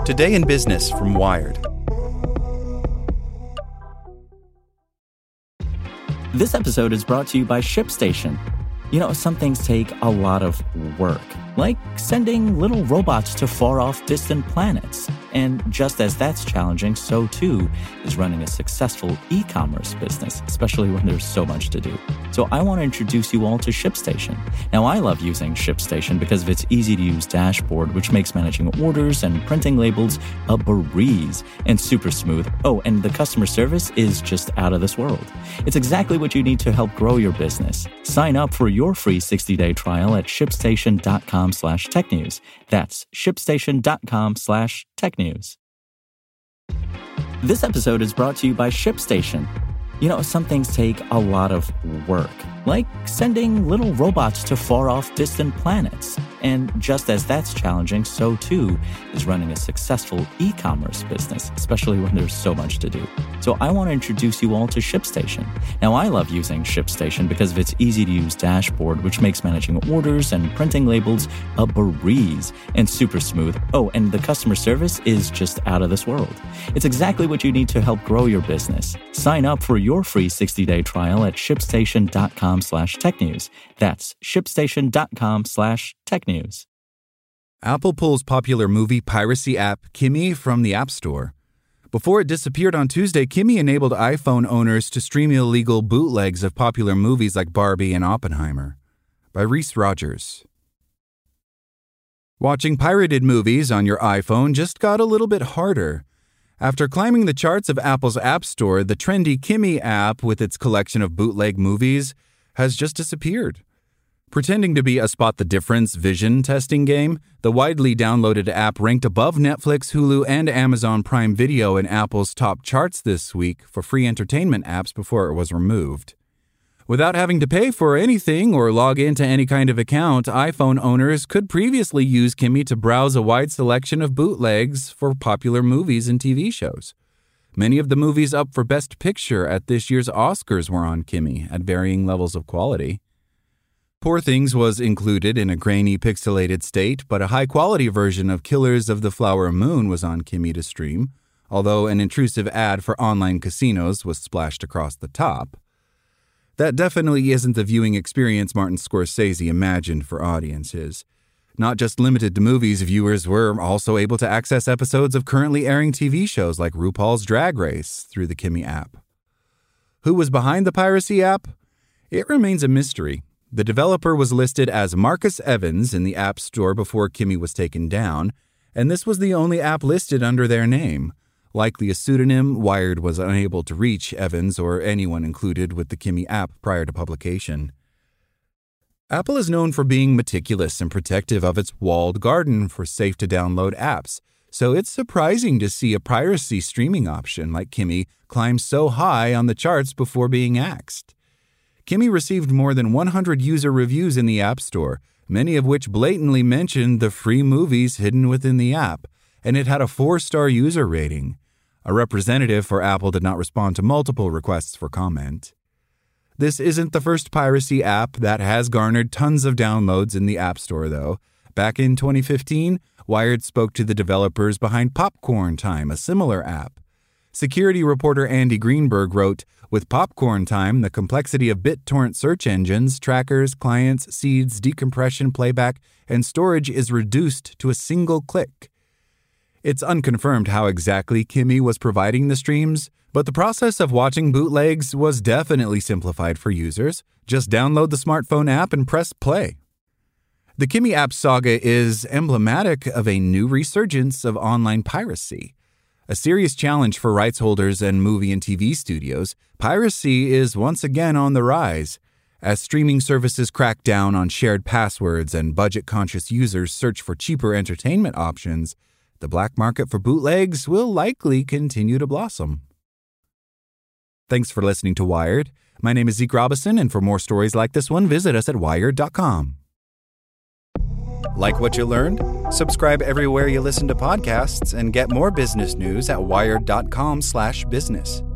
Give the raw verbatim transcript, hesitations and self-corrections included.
Today in Business from Wired. This episode is brought to you by ShipStation. You know, some things take a lot of work, like sending little robots to far-off distant planets. And just as that's challenging, so too is running a successful e-commerce business, especially when there's so much to do. So I want to introduce you all to ShipStation. Now, I love using ShipStation because of its easy-to-use dashboard, which makes managing orders and printing labels a breeze and super smooth. Oh, and the customer service is just out of this world. It's exactly what you need to help grow your business. Sign up for your free sixty-day trial at shipstation.com slash tech news. That's shipstation.com slash tech news. This episode is brought to you by ShipStation. You know, some things take a lot of work, like sending little robots to far-off distant planets. And just as that's challenging, so too is running a successful e-commerce business, especially when there's so much to do. So I want to introduce you all to ShipStation. Now, I love using ShipStation because of its easy-to-use dashboard, which makes managing orders and printing labels a breeze and super smooth. Oh, and the customer service is just out of this world. It's exactly what you need to help grow your business. Sign up for your free sixty-day trial at shipstation.com slash tech news. That's shipstation.com slash tech news. Apple pulls popular movie piracy app Kimi from the App Store. Before it disappeared on Tuesday, Kimi enabled iPhone owners to stream illegal bootlegs of popular movies like Barbie and Oppenheimer. By Reese Rogers. Watching pirated movies on your iPhone just got a little bit harder. After climbing the charts of Apple's App Store, the trendy Kimi app with its collection of bootleg movies has just disappeared. Pretending to be a spot the difference vision testing game, the widely downloaded app ranked above Netflix, Hulu, and Amazon Prime Video in Apple's top charts this week for free entertainment apps before it was removed. Without having to pay for anything or log into any kind of account, iPhone owners could previously use Kimi to browse a wide selection of bootlegs for popular movies and T V shows. Many of the movies up for Best Picture at this year's Oscars were on Kimi at varying levels of quality. Poor Things was included in a grainy, pixelated state, but a high-quality version of Killers of the Flower Moon was on Kimi to stream, although an intrusive ad for online casinos was splashed across the top. That definitely isn't the viewing experience Martin Scorsese imagined for audiences. Not just limited to movies, viewers were also able to access episodes of currently airing T V shows like RuPaul's Drag Race through the Kimi app. Who was behind the piracy app? It remains a mystery. The developer was listed as Marcus Evans in the App Store before Kimi was taken down, and this was the only app listed under their name. Likely a pseudonym, Wired was unable to reach Evans or anyone included with the Kimi app prior to publication. Apple is known for being meticulous and protective of its walled garden for safe-to-download apps, so it's surprising to see a piracy streaming option like Kimi climb so high on the charts before being axed. Kimi received more than one hundred user reviews in the App Store, many of which blatantly mentioned the free movies hidden within the app, and it had a four-star user rating. A representative for Apple did not respond to multiple requests for comment. This isn't the first piracy app that has garnered tons of downloads in the App Store, though. Back in twenty fifteen, Wired spoke to the developers behind Popcorn Time, a similar app. Security reporter Andy Greenberg wrote, "With Popcorn Time, the complexity of BitTorrent search engines, trackers, clients, seeds, decompression, playback, and storage is reduced to a single click." It's unconfirmed how exactly Kimi was providing the streams, but the process of watching bootlegs was definitely simplified for users. Just download the smartphone app and press play. The Kimi app saga is emblematic of a new resurgence of online piracy. A serious challenge for rights holders and movie and T V studios, piracy is once again on the rise. As streaming services crack down on shared passwords and budget-conscious users search for cheaper entertainment options, the black market for bootlegs will likely continue to blossom. Thanks for listening to Wired. My name is Zeke Robison, and for more stories like this one, visit us at wired dot com. Like what you learned? Subscribe everywhere you listen to podcasts and get more business news at wired dot com slash business.